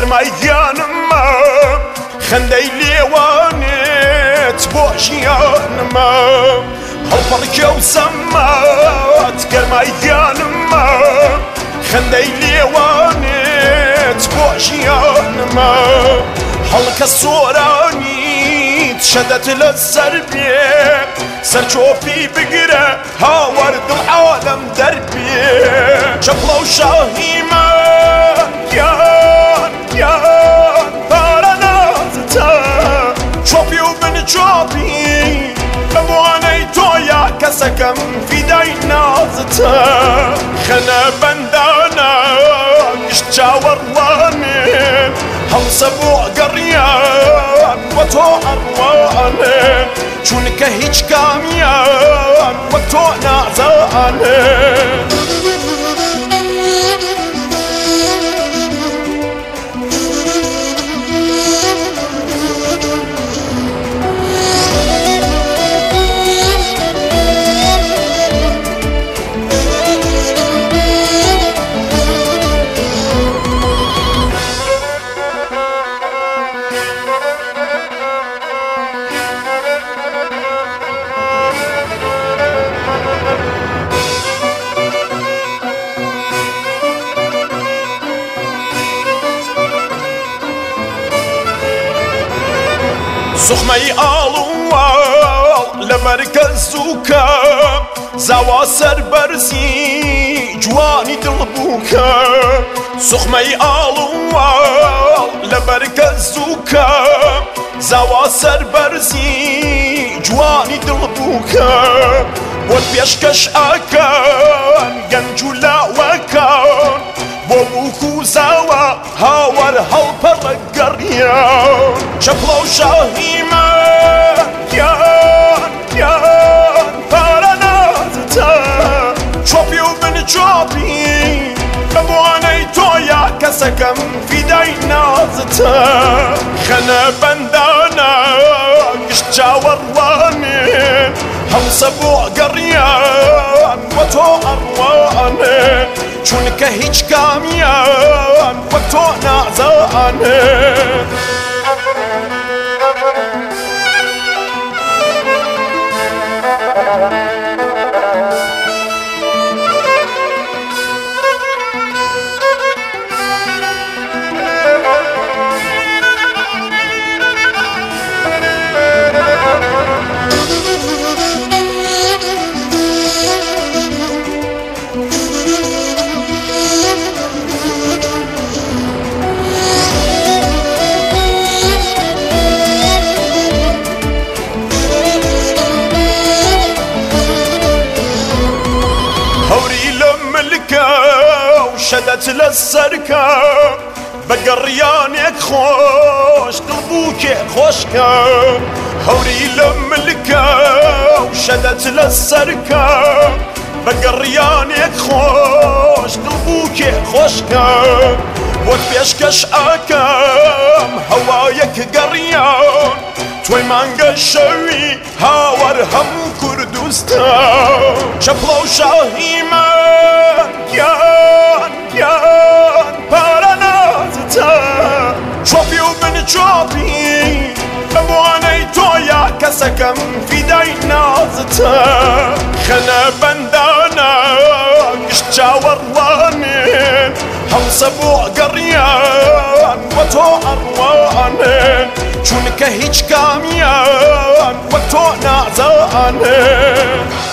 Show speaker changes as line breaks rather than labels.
گەرمایگیانمە خەندەی لێوانێت بۆ ژیانمە هەڵپەڕکێ و زەمات گەرمایگیانمە خەندەی لێوانێت بۆ ژیانمە هەڵکە سۆرانیت شەدەت لە سەر بێ سەرچۆپی بگرە هاوەر دڵ عالەم دەربێ چەپڵە و شاهیمە گیان پارە نازتە چۆپی و بنچۆپی بەوانەی تۆیە کەسەکەم فیدای نازتە خەنە بەندانە گشت چاوەڕوانێن هەڵسە بۆ گەڕیان وە تۆ ئەڕوانێن چونکە هیچ کامیان وەک تۆ نازانێن سوخمەی ئاڵوواڵ لە مەرکەز و کەم زاوا سەربەرزی جوانی دڵ بووکە سوخمەی ئاڵوواڵ لە مەرکەز و کەم زاوا سەربەرزی جوانی دڵ بووکە بۆت پێشکەش ئەکەن گەنج و لاوەکان بۆ بووک و زاوە هاوەر هەڵپەڕە گەڕیان چەپڵە و شاهیمە گیان پارە نازتە چۆپی و بنچۆپی بەوانەی تۆیە کەسەکەم فیدای نازتە خەنە بەندانە گشت چاوەڕوانێن هەڵسە بۆ گەڕیان وە تۆ ئەڕوانێن چونکە هیچ کامیان وەک تۆ نازانێن شەدەت لە سەرکە بە گەڕیانێک خۆش دڵبووکێ خۆشکە هەوری لە ملکە و شەدەت لە سەرکە بە گەڕیانێک خۆش دڵبووکێ خۆشکە بۆت پێشکەش ئەکەم هەوایەک گەڕیان توی مانگە شەوی هاوەر هەموو کوردستان چەپڵە و شاهیمە گیان پارە نازتە چۆپی و بنچۆپی بەوانەی تۆیە کەسەکەم فیدای نازتە خەنە بەندانە گشت چاوەڕوانێن هەڵسە بۆ گەڕیان وە تۆ ئەڕوانێن چونکە هیچ کامیان وەک تۆ نازانێن